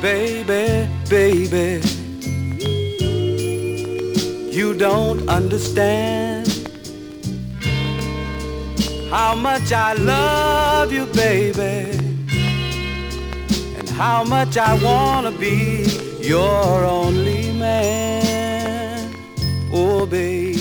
Baby, baby, you don't understand how much I love you, baby, and how much I wanna be your only man. Oh, baby.